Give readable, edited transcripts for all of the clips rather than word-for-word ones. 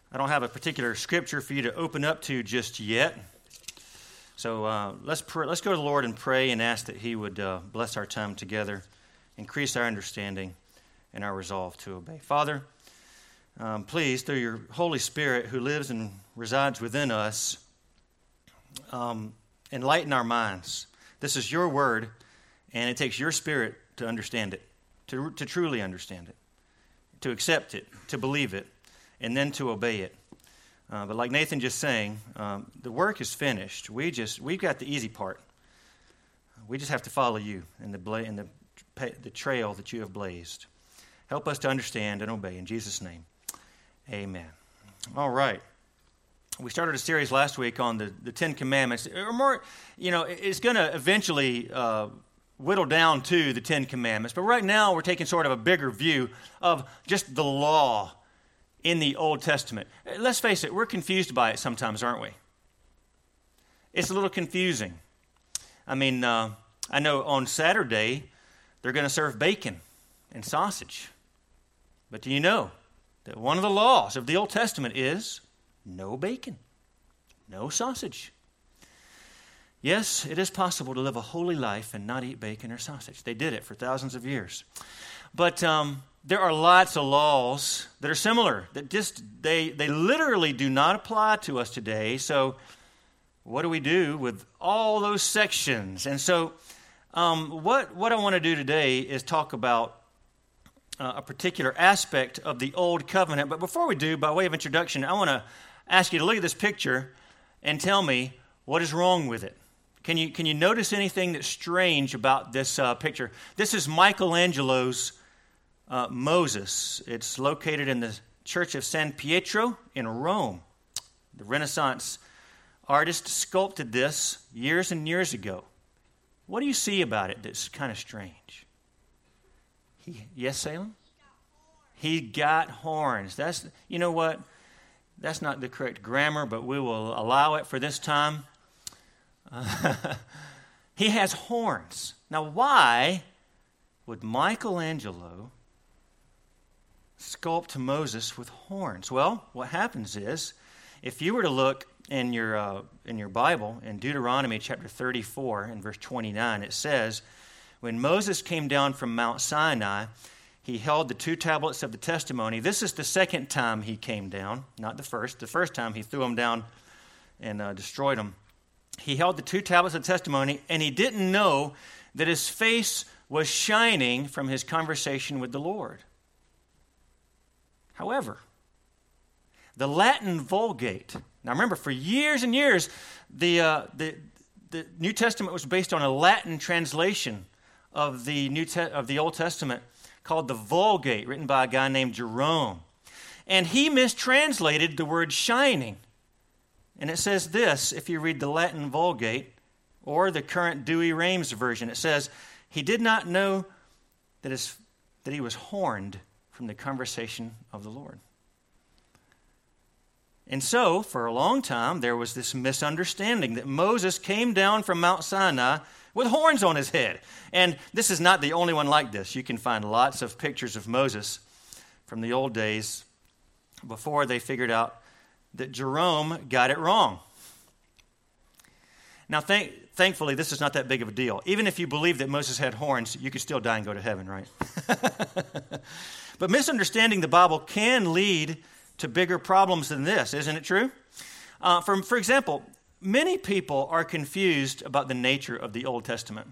I don't have a particular scripture for you to open up to just yet. So let's pray. Let's go to the Lord and pray and ask that He would bless our time together, increase our understanding and our resolve to obey. Father, please, through your Holy Spirit who lives and resides within us, enlighten our minds. This is your word, and it takes your Spirit to understand it, to truly understand it, to accept it, to believe it, and then to obey it. But like Nathan just saying, the work is finished. We've got the easy part. We just have to follow you in the trail that you have blazed. Help us to understand and obey. In Jesus' name, amen. All right. We started a series last week on the Ten Commandments. Or more, it's going to eventually whittle down to the Ten Commandments. But right now we're taking sort of a bigger view of just the law in the Old Testament. Let's face it, we're confused by it sometimes, aren't we? It's a little confusing. I mean, I know on Saturday they're going to serve bacon and sausage. But do you know that one of the laws of the Old Testament is no bacon, no sausage? Yes, it is possible to live a holy life and not eat bacon or sausage. They did it for thousands of years. But there are lots of laws that are similar, that they literally do not apply to us today. So what do we do with all those sections? And so what I want to do today is talk about a particular aspect of the Old Covenant. But before we do, by way of introduction, I want to ask you to look at this picture and tell me what is wrong with it. Can you notice anything that's strange about this picture? This is Michelangelo's Moses. It's located in the Church of San Pietro in Rome. The Renaissance artist sculpted this years and years ago. What do you see about it that's kind of strange? Yes, Salem? He got horns. You know what? That's not the correct grammar, but we will allow it for this time. He has horns. Now, why would Michelangelo sculpt Moses with horns? Well, what happens is, if you were to look in your Bible, in Deuteronomy chapter 34 and verse 29, it says, when Moses came down from Mount Sinai, he held the 2 tablets of the testimony. This is the second time he came down, not the first. The first time he threw them down and destroyed them. He held the 2 tablets of testimony, and he didn't know that his face was shining from his conversation with the Lord. However, the Latin Vulgate. Now remember, for years and years, the New Testament was based on a Latin translation of the Old Testament called the Vulgate, written by a guy named Jerome. And he mistranslated the word shining. And it says this, if you read the Latin Vulgate or the current Douay-Rheims version, it says, he did not know that he was horned from the conversation of the Lord. And so, for a long time, there was this misunderstanding that Moses came down from Mount Sinai with horns on his head. And this is not the only one like this. You can find lots of pictures of Moses from the old days before they figured out that Jerome got it wrong. Now, thankfully, this is not that big of a deal. Even if you believe that Moses had horns, you could still die and go to heaven, right? But misunderstanding the Bible can lead to bigger problems than this, isn't it true? For example, many people are confused about the nature of the Old Testament.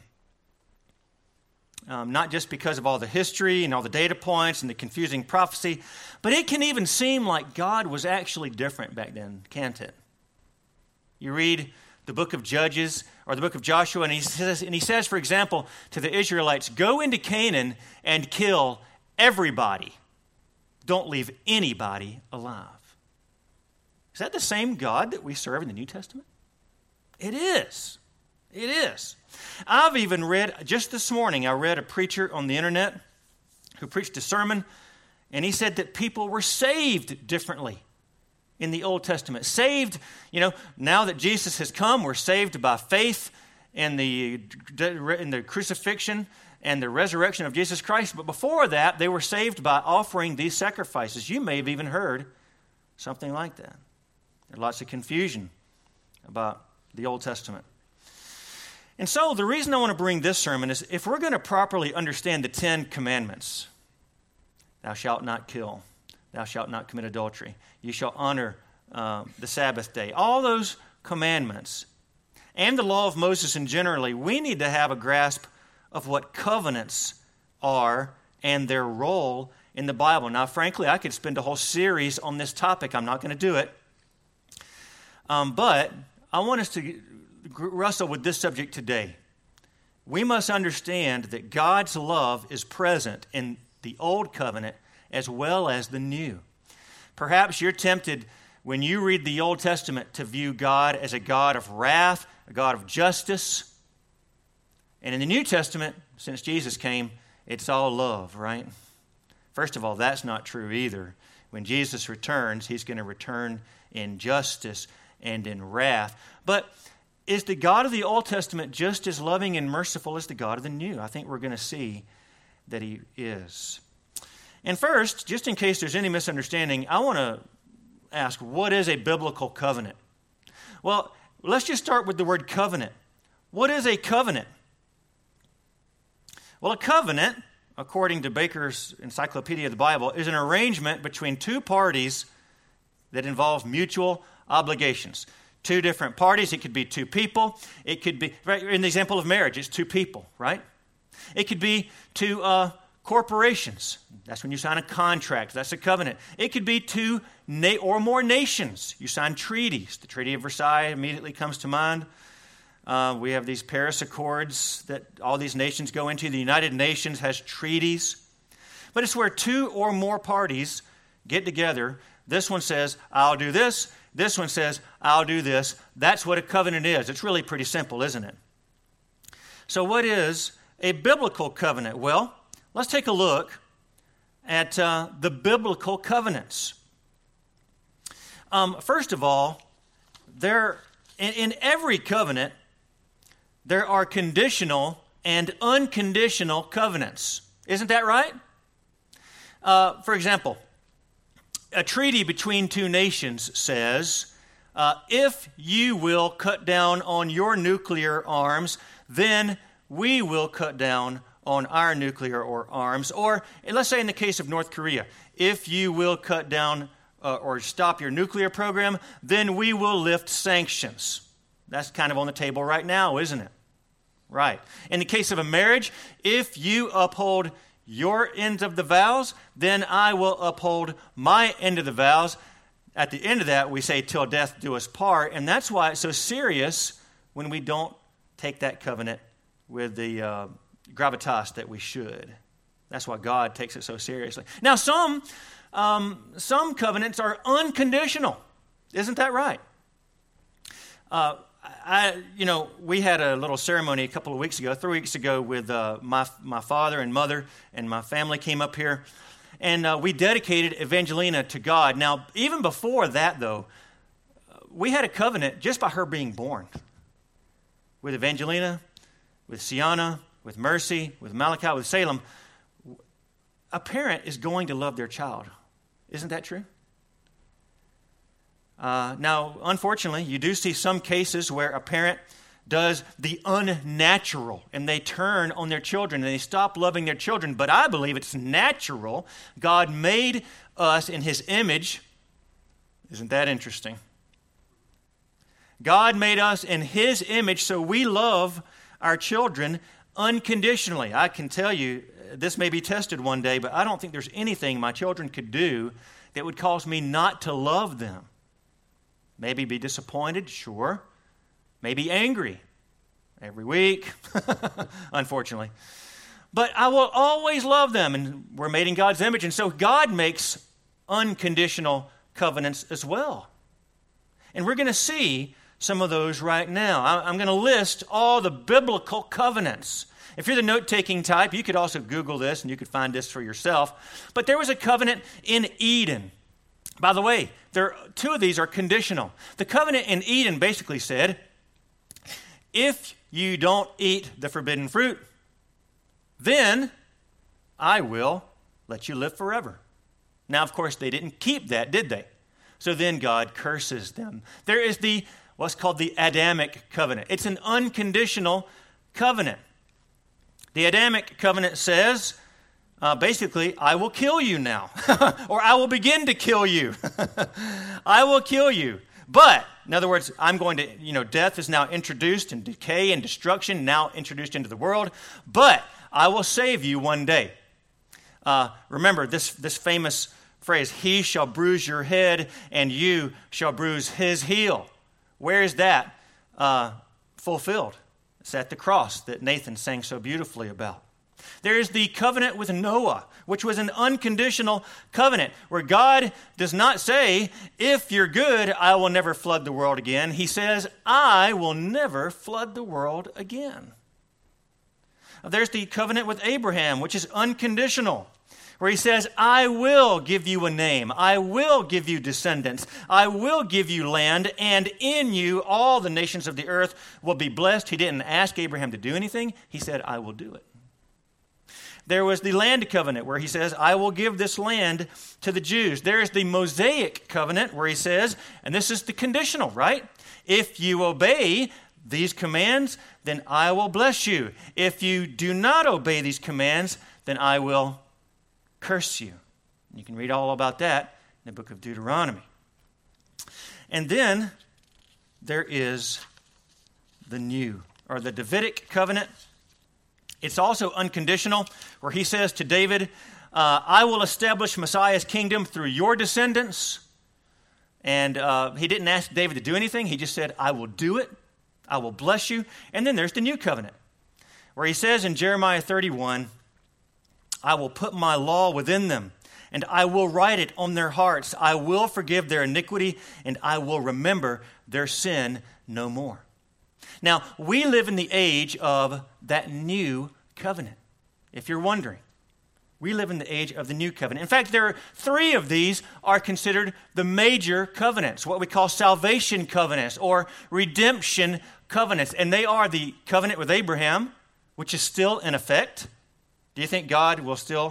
Not just because of all the history and all the data points and the confusing prophecy, but it can even seem like God was actually different back then, can't it? You read the book of Judges or the book of Joshua, and he says, for example, to the Israelites, go into Canaan and kill everybody. Don't leave anybody alive. Is that the same God that we serve in the New Testament? It is. It is. I've even read, just this morning, I read a preacher on the internet who preached a sermon, and he said that people were saved differently in the Old Testament. Saved, now that Jesus has come, we're saved by faith in the crucifixion and the resurrection of Jesus Christ. But before that, they were saved by offering these sacrifices. You may have even heard Something like that. There's lots of confusion about the Old Testament. And so the reason I want to bring this sermon is if we're going to properly understand the 10 commandments, thou shalt not kill, thou shalt not commit adultery, you shall honor the Sabbath day, all those commandments, and the law of Moses in generally, we need to have a grasp of what covenants are and their role in the Bible. Now, frankly, I could spend a whole series on this topic. I'm not going to do it. But I want us to wrestle with this subject today. We must understand that God's love is present in the Old Covenant as well as the New. Perhaps you're tempted when you read the Old Testament to view God as a God of wrath, a God of justice. And in the New Testament, since Jesus came, it's all love, right? First of all, that's not true either. When Jesus returns, he's going to return in justice and in wrath. But is the God of the Old Testament just as loving and merciful as the God of the New? I think we're going to see that he is. And first, just in case there's any misunderstanding, I want to ask, what is a biblical covenant? Well, let's just start with the word covenant. What is a covenant? Well, a covenant, according to Baker's Encyclopedia of the Bible, is an arrangement between two parties that involves mutual obligations. Two different parties. It could be two people. It could be, right, in the example of marriage, it's two people, right? It could be two corporations. That's when you sign a contract. That's a covenant. It could be two or more nations. You sign treaties. The Treaty of Versailles immediately comes to mind. We have these Paris Accords that all these nations go into. The United Nations has treaties. But it's where two or more parties get together. This one says, I'll do this. This one says, I'll do this. That's what a covenant is. It's really pretty simple, isn't it? So what is a biblical covenant? Well, let's take a look at the biblical covenants. First of all, in every covenant, there are conditional and unconditional covenants. Isn't that right? For example, a treaty between two nations says, if you will cut down on your nuclear arms, then we will cut down on our nuclear arms. Or let's say in the case of North Korea, if you will cut down or stop your nuclear program, then we will lift sanctions. That's kind of on the table right now, isn't it? Right. In the case of a marriage, if you uphold your end of the vows, then I will uphold my end of the vows. At the end of that, we say, till death do us part. And that's why it's so serious when we don't take that covenant with the gravitas that we should. That's why God takes it so seriously. Now, some covenants are unconditional. Isn't that right? We had a little ceremony a couple of weeks ago, 3 weeks ago, with my father and mother, and my family came up here, and we dedicated Evangelina to God. Now, even before that, though, we had a covenant just by her being born. With Evangelina, with Sienna, with Mercy, with Malachi, with Salem, a parent is going to love their child. Isn't that true? Now, unfortunately, you do see some cases where a parent does the unnatural and they turn on their children and they stop loving their children. But I believe it's natural. God made us in his image. Isn't that interesting? God made us in his image, so we love our children unconditionally. I can tell you, this may be tested one day, but I don't think there's anything my children could do that would cause me not to love them. Maybe be disappointed, sure. Maybe angry every week, unfortunately. But I will always love them, and we're made in God's image. And so God makes unconditional covenants as well. And we're going to see some of those right now. I'm going to list all the biblical covenants. If you're the note-taking type, you could also Google this, and you could find this for yourself. But there was a covenant in Eden. By the way, two of these are conditional. The covenant in Eden basically said, if you don't eat the forbidden fruit, then I will let you live forever. Now, of course, they didn't keep that, did they? So then God curses them. There is what's called the Adamic covenant. It's an unconditional covenant. The Adamic covenant says, basically, I will kill you now, or I will begin to kill you. I will kill you. But, in other words, I'm going to, death is now introduced, and decay and destruction now introduced into the world, but I will save you one day. Remember this famous phrase, he shall bruise your head and you shall bruise his heel. Where is that fulfilled? It's at the cross that Nathan sang so beautifully about. There is the covenant with Noah, which was an unconditional covenant where God does not say, if you're good, I will never flood the world again. He says, I will never flood the world again. There's the covenant with Abraham, which is unconditional, where he says, I will give you a name. I will give you descendants. I will give you land, and in you all the nations of the earth will be blessed. He didn't ask Abraham to do anything. He said, I will do it. There was the land covenant where he says, I will give this land to the Jews. There is the Mosaic covenant where he says, and this is the conditional, right? If you obey these commands, then I will bless you. If you do not obey these commands, then I will curse you. You can read all about that in the book of Deuteronomy. And then there is the Davidic covenant. It's also unconditional, where he says to David, I will establish Messiah's kingdom through your descendants. And he didn't ask David to do anything. He just said, I will do it. I will bless you. And then there's the new covenant, where he says in Jeremiah 31, I will put my law within them, and I will write it on their hearts. I will forgive their iniquity, and I will remember their sin no more. Now, we live in the age of that new covenant. If you're wondering, we live in the age of the new covenant. In fact, there are 3 of these are considered the major covenants, what we call salvation covenants or redemption covenants. And they are the covenant with Abraham, which is still in effect. Do you think God will still,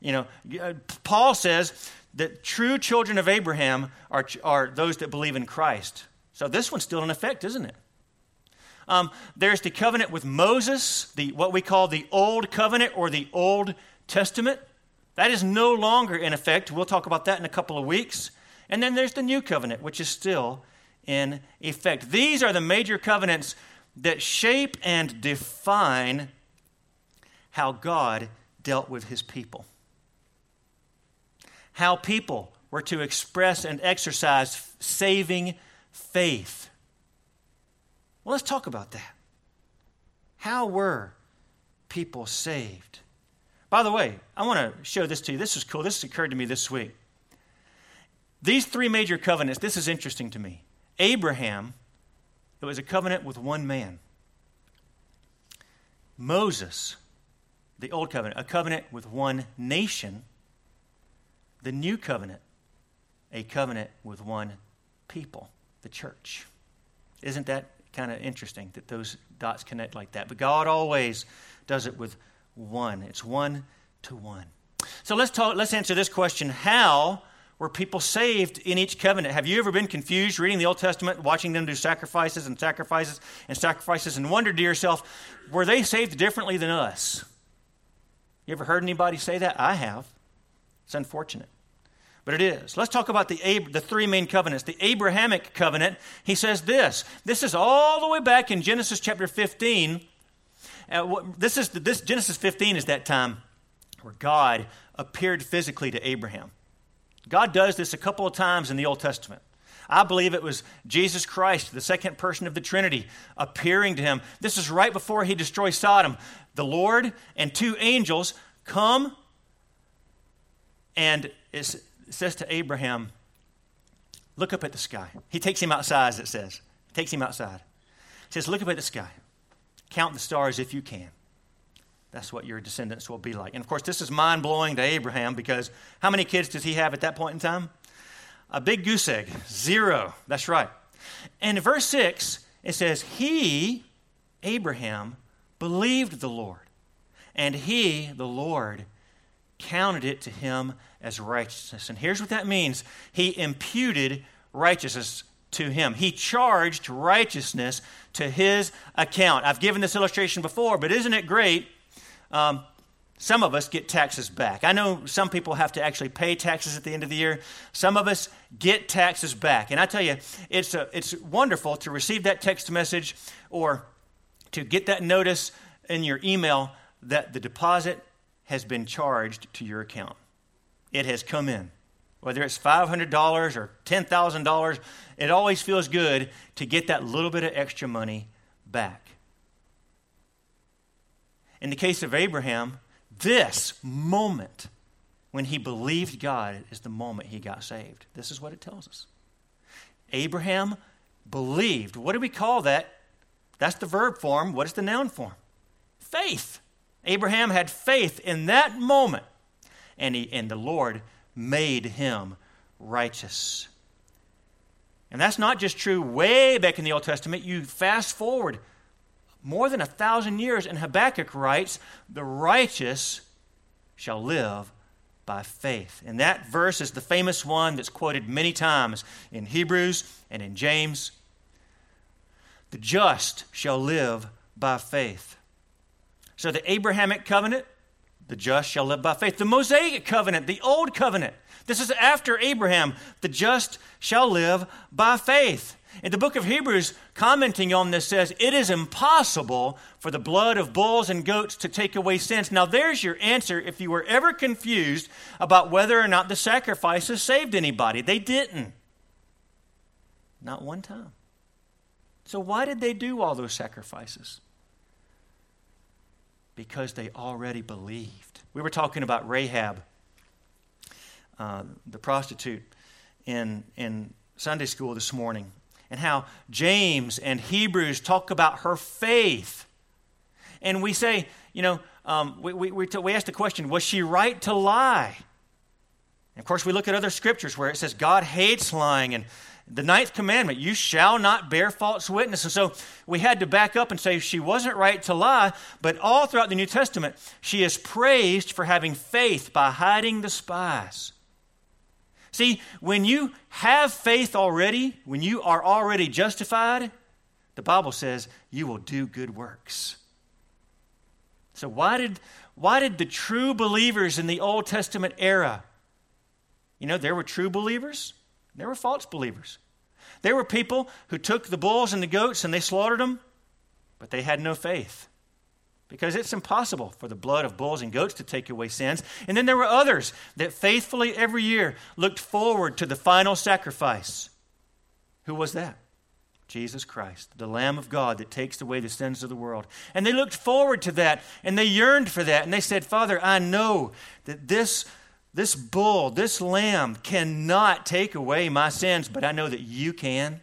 Paul says that true children of Abraham are those that believe in Christ. So this one's still in effect, isn't it? There's the covenant with Moses, what we call the Old Covenant or the Old Testament. That is no longer in effect. We'll talk about that in a couple of weeks. And then there's the New Covenant, which is still in effect. These are the major covenants that shape and define how God dealt with his people. How people were to express and exercise saving faith. Well, let's talk about that. How were people saved? By the way, I want to show this to you. This is cool. This occurred to me this week. These 3 major covenants, this is interesting to me. Abraham, it was a covenant with one man. Moses, the Old Covenant, a covenant with one nation. The New Covenant, a covenant with one people, the church. Isn't that kind of interesting that those dots connect like that? But God always does it with one. It's one to one. So let's answer this question. How were people saved in each covenant? Have you ever been confused reading the Old Testament, watching them do sacrifices and sacrifices and sacrifices, and wondered to yourself, were they saved differently than us? You ever heard anybody say that? I have. It's unfortunate. But it is. Let's talk about the 3 main covenants. The Abrahamic covenant, he says this. This is all the way back in Genesis chapter 15. Genesis 15 is that time where God appeared physically to Abraham. God does this a couple of times in the Old Testament. I believe it was Jesus Christ, the second person of the Trinity, appearing to him. This is right before he destroys Sodom. The Lord and 2 angels come, and it says to Abraham, look up at the sky. He takes him outside, as it says. He takes him outside. He says, look up at the sky. Count the stars if you can. That's what your descendants will be like. And of course, this is mind-blowing to Abraham because how many kids does he have at that point in time? A big goose egg. 0. That's right. And in verse 6, it says, he, Abraham, believed the Lord. And he, the Lord, counted it to him as righteousness. And here's what that means. He imputed righteousness to him. He charged righteousness to his account. I've given this illustration before, but isn't it great? Some of us get taxes back. I know some people have to actually pay taxes at the end of the year. Some of us get taxes back. And I tell you, it's wonderful to receive that text message or to get that notice in your email that the deposit has been charged to your account. It has come in. Whether it's $500 or $10,000, it always feels good to get that little bit of extra money back. In the case of Abraham, this moment when he believed God is the moment he got saved. This is what it tells us. Abraham believed. What do we call that? That's the verb form. What is the noun form? Faith. Abraham had faith in that moment, and the Lord made him righteous. And that's not just true way back in the Old Testament. You fast forward more than 1,000 years, and Habakkuk writes, the righteous shall live by faith. And that verse is the famous one that's quoted many times in Hebrews and in James. The just shall live by faith. So the Abrahamic covenant, the just shall live by faith. The Mosaic covenant, the old covenant, this is after Abraham. The just shall live by faith. In the book of Hebrews, commenting on this, says, it is impossible for the blood of bulls and goats to take away sins. Now there's your answer if you were ever confused about whether or not the sacrifices saved anybody. They didn't. Not one time. So why did they do all those sacrifices? Because they already believed. We were talking about Rahab, the prostitute, in Sunday school this morning, and how James and Hebrews talk about her faith. And we say, we ask the question, was she right to lie? And of course, we look at other scriptures where it says God hates lying, and the 9th commandment, you shall not bear false witness. And so we had to back up and say she wasn't right to lie, but all throughout the New Testament, she is praised for having faith by hiding the spies. See, when you have faith already, when you are already justified, the Bible says you will do good works. So why did the true believers in the Old Testament era, there were true believers, there were false believers. There were people who took the bulls and the goats and they slaughtered them, but they had no faith. Because it's impossible for the blood of bulls and goats to take away sins. And then there were others that faithfully every year looked forward to the final sacrifice. Who was that? Jesus Christ, the Lamb of God that takes away the sins of the world. And they looked forward to that, and they yearned for that. And they said, Father, I know that this bull, this lamb cannot take away my sins, but I know that you can.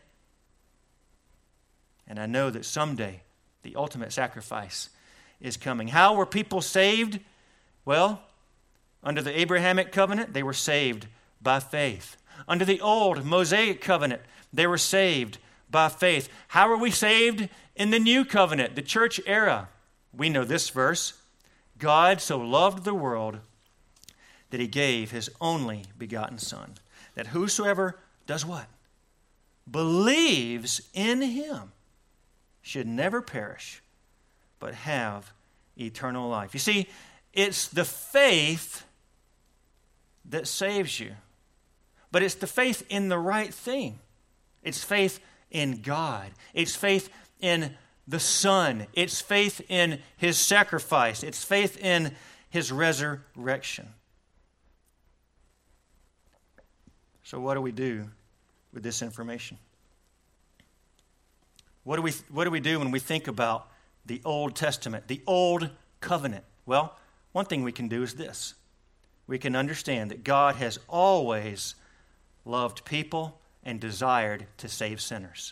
And I know that someday the ultimate sacrifice is coming. How were people saved? Well, under the Abrahamic covenant, they were saved by faith. Under the old Mosaic covenant, they were saved by faith. How are we saved in the new covenant, the church era? We know this verse. God so loved the world that he gave his only begotten Son, that whosoever does what? Believes in him should never perish, but have eternal life. You see, it's the faith that saves you. But it's the faith in the right thing. It's faith in God. It's faith in the Son. It's faith in his sacrifice. It's faith in his resurrection. So what do we do with this information? What do we do when we think about the Old Testament, the Old Covenant? Well, one thing we can do is this. We can understand that God has always loved people and desired to save sinners.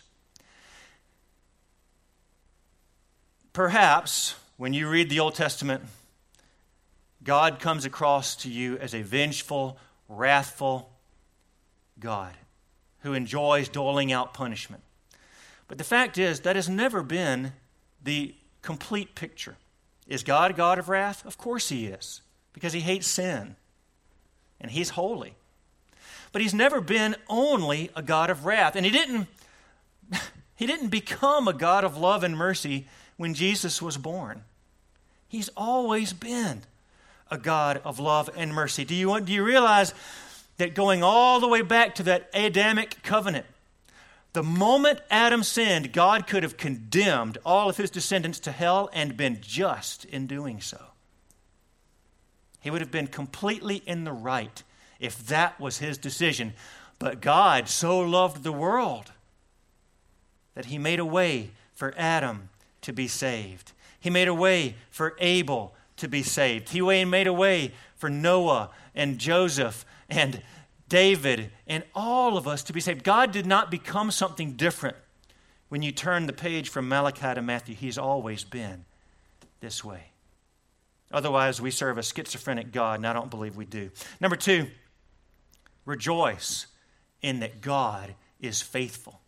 Perhaps when you read the Old Testament, God comes across to you as a vengeful, wrathful God who enjoys doling out punishment. But the fact is, that has never been the complete picture. Is God a God of wrath? Of course he is, because he hates sin, and he's holy. But he's never been only a God of wrath. And he didn't become a God of love and mercy when Jesus was born. He's always been a God of love and mercy. Do you realize that going all the way back to that Adamic covenant, the moment Adam sinned, God could have condemned all of his descendants to hell and been just in doing so. He would have been completely in the right if that was his decision. But God so loved the world that he made a way for Adam to be saved. He made a way for Abel to be saved. He made a way for Noah and Joseph and David and all of us to be saved. God did not become something different when you turn the page from Malachi to Matthew. He's always been this way. Otherwise, we serve a schizophrenic God, and I don't believe we do. Number 2, rejoice in that God is faithful.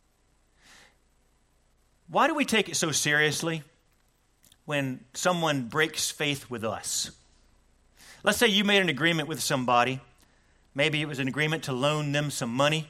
Why do we take it so seriously when someone breaks faith with us? Let's say you made an agreement with somebody. Maybe it was an agreement to loan them some money.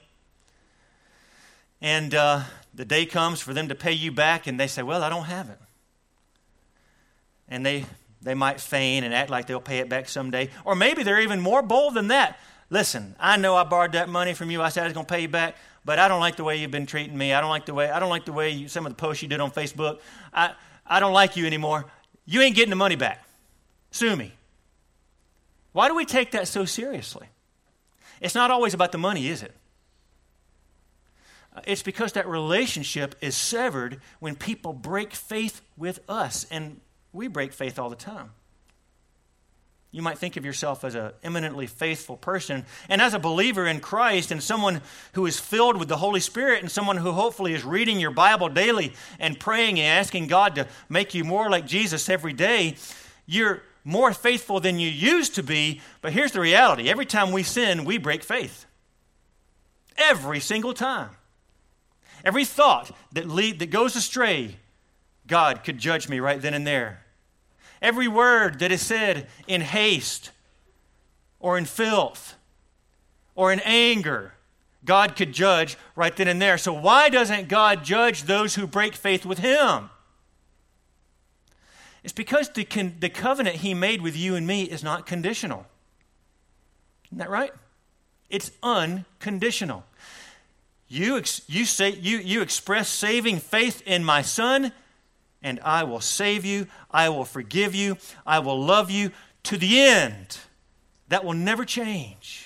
And the day comes for them to pay you back, and they say, well, I don't have it. And they might feign and act like they'll pay it back someday. Or maybe they're even more bold than that. Listen, I know I borrowed that money from you. I said I was going to pay you back, but I don't like the way you've been treating me. I don't like the way some of the posts you did on Facebook. I don't like you anymore. You ain't getting the money back. Sue me. Why do we take that so seriously? It's not always about the money, is it? It's because that relationship is severed when people break faith with us, and we break faith all the time. You might think of yourself as an eminently faithful person, and as a believer in Christ and someone who is filled with the Holy Spirit and someone who hopefully is reading your Bible daily and praying and asking God to make you more like Jesus every day, you're more faithful than you used to be. But here's the reality. Every time we sin, we break faith. Every single time. Every thought that goes astray, God could judge me right then and there. Every word that is said in haste or in filth or in anger, God could judge right then and there. So why doesn't God judge those who break faith with him? It's because the covenant he made with you and me is not conditional. Isn't that right? It's unconditional. You express saving faith in my Son, and I will save you, I will forgive you, I will love you to the end. That will never change.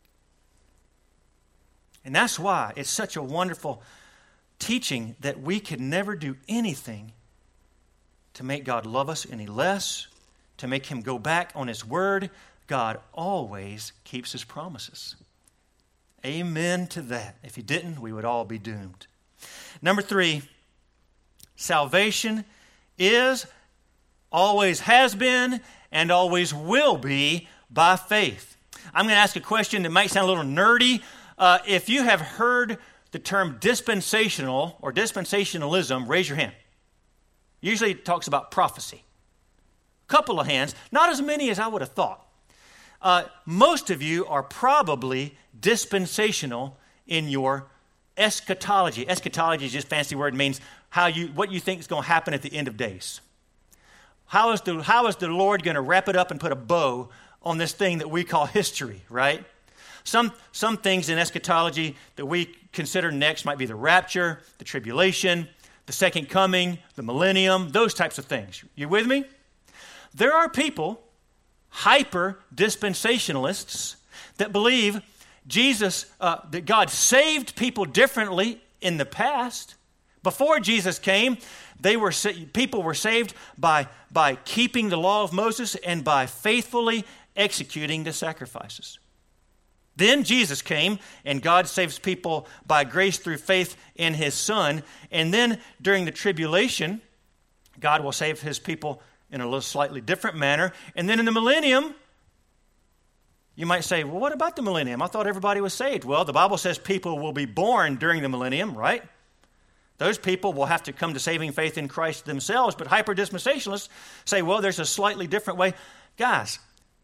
And that's why it's such a wonderful teaching that we can never do anything to make God love us any less, to make him go back on his word. God always keeps his promises. Amen to that. If he didn't, we would all be doomed. Number 3, salvation is, always has been, and always will be by faith. I'm going to ask a question that might sound a little nerdy. If you have heard the term dispensational or dispensationalism, raise your hand. Usually it talks about prophecy. Couple of hands, not as many as I would have thought. Most of you are probably dispensational in your eschatology. Eschatology is just a fancy word. It means what you think is going to happen at the end of days. How is the Lord going to wrap it up and put a bow on this thing that we call history, right? Some things in eschatology that we consider next might be the rapture, the tribulation, the second coming, the millennium, those types of things. You with me? There are people, hyper-dispensationalists, that believe that God saved people differently in the past. Before Jesus came, people were saved by keeping the law of Moses and by faithfully executing the sacrifices. Then Jesus came, and God saves people by grace through faith in his Son. And then during the tribulation, God will save his people in a little slightly different manner. And then in the millennium, you might say, well, what about the millennium? I thought everybody was saved. Well, the Bible says people will be born during the millennium, right? Those people will have to come to saving faith in Christ themselves. But hyper-dispensationalists say, well, there's a slightly different way. Guys,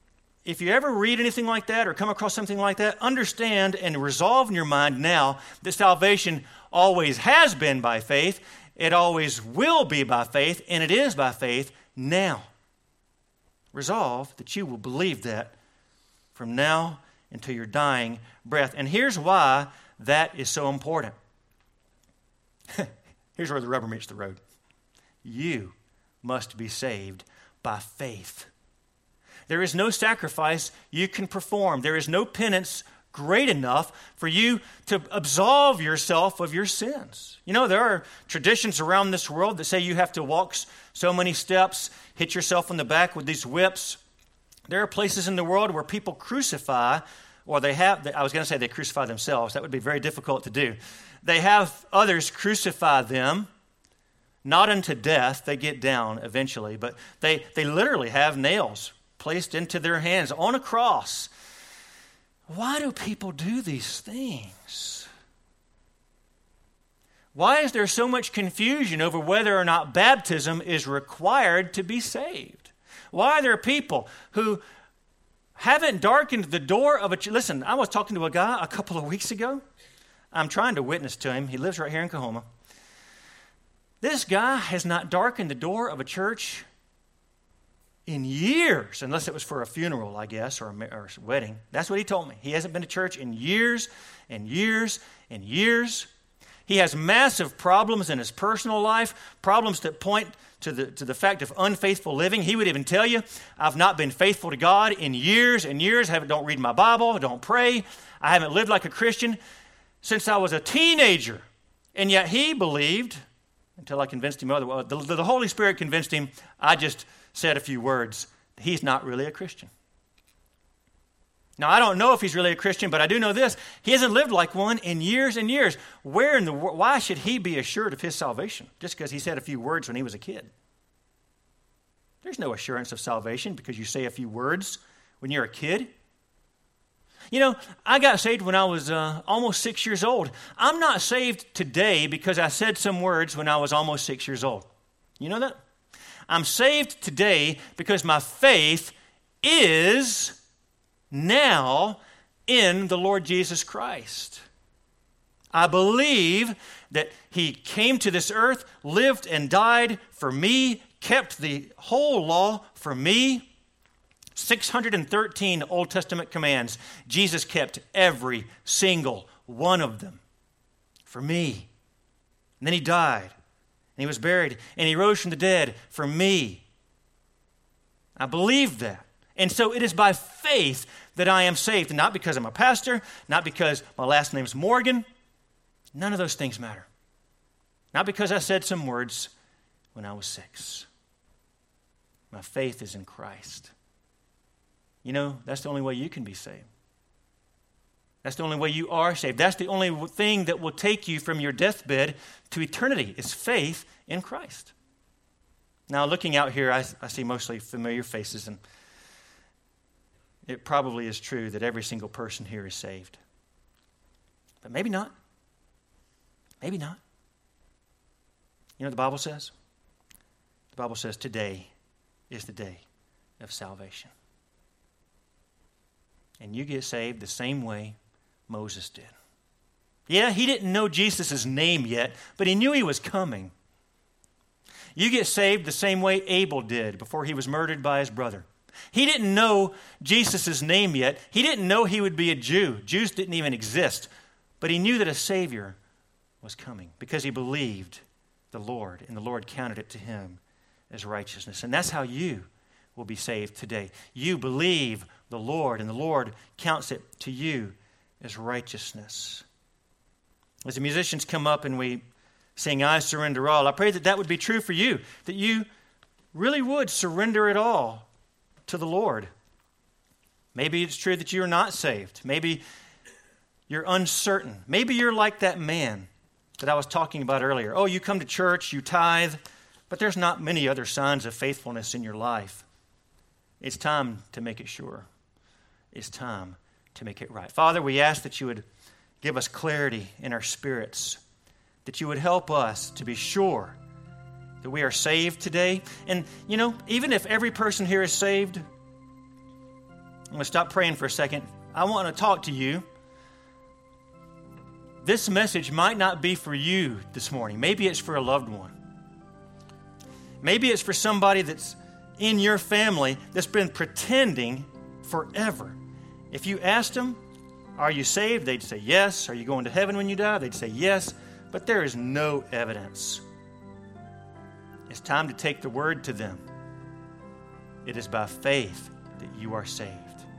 if you ever read anything like that or come across something like that, understand and resolve in your mind now that salvation always has been by faith, it always will be by faith, and it is by faith now. Resolve that you will believe that from now until your dying breath. And here's why that is so important. Here's where the rubber meets the road. You must be saved by faith. There is no sacrifice you can perform. There is no penance great enough for you to absolve yourself of your sins. You know, there are traditions around this world that say you have to walk so many steps, hit yourself on the back with these whips. There are places in the world where people crucify, or they crucify themselves. That would be very difficult to do. They have others crucify them, not unto death. They get down eventually, but they literally have nails placed into their hands on a cross. Why do people do these things? Why is there so much confusion over whether or not baptism is required to be saved? Why are there people who haven't darkened the door of a church? Listen, I was talking to a guy a couple of weeks ago. I'm trying to witness to him. He lives right here in Coahoma. This guy has not darkened the door of a church in years, unless it was for a funeral, I guess, or a wedding. That's what he told me. He hasn't been to church in years and years and years. He has massive problems in his personal life, problems that point to the fact of unfaithful living. He would even tell you, I've not been faithful to God in years and years. I don't read my Bible, don't pray. I haven't lived like a Christian since I was a teenager. And yet he believed, until I convinced him otherwise, the Holy Spirit convinced him, I just said a few words, he's not really a Christian. Now, I don't know if he's really a Christian, but I do know this. He hasn't lived like one in years and years. Why should he be assured of his salvation? Just because he said a few words when he was a kid. There's no assurance of salvation because you say a few words when you're a kid. You know, I got saved when I was almost 6 years old. I'm not saved today because I said some words when I was almost 6 years old. You know that? I'm saved today because my faith is now in the Lord Jesus Christ. I believe that he came to this earth, lived and died for me, kept the whole law for me. 613 Old Testament commands. Jesus kept every single one of them for me. And then he died. And he was buried, and he rose from the dead for me. I believe that. And so it is by faith that I am saved, and not because I'm a pastor, not because my last name's Morgan. None of those things matter. Not because I said some words when I was 6. My faith is in Christ. You know, that's the only way you can be saved. That's the only way you are saved. That's the only thing that will take you from your deathbed to eternity is faith in Christ. Now, looking out here, I see mostly familiar faces, and it probably is true that every single person here is saved. But maybe not. Maybe not. You know what the Bible says? The Bible says today is the day of salvation. And you get saved the same way Moses did. Yeah, he didn't know Jesus' name yet, but he knew he was coming. You get saved the same way Abel did before he was murdered by his brother. He didn't know Jesus' name yet. He didn't know he would be a Jew. Jews didn't even exist. But he knew that a Savior was coming because he believed the Lord, and the Lord counted it to him as righteousness. And that's how you will be saved today. You believe the Lord, and the Lord counts it to you as righteousness. As the musicians come up and we sing, I Surrender All, I pray that that would be true for you, that you really would surrender it all to the Lord. Maybe it's true that you're not saved. Maybe you're uncertain. Maybe you're like that man that I was talking about earlier. Oh, you come to church, you tithe, but there's not many other signs of faithfulness in your life. It's time to make it sure. It's time to make it right. Father, we ask that you would give us clarity in our spirits, that you would help us to be sure that we are saved today. And, you know, even if every person here is saved, going to stop praying for a second. I want to talk to you. This message might not be for you this morning. Maybe it's for a loved one. Maybe it's for somebody that's in your family that's been pretending forever. If you asked them, are you saved? They'd say yes. Are you going to heaven when you die? They'd say yes. But there is no evidence. It's time to take the word to them. It is by faith that you are saved.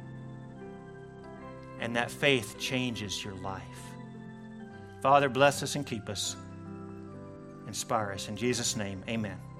And that faith changes your life. Father, bless us and keep us. Inspire us. In Jesus' name, amen.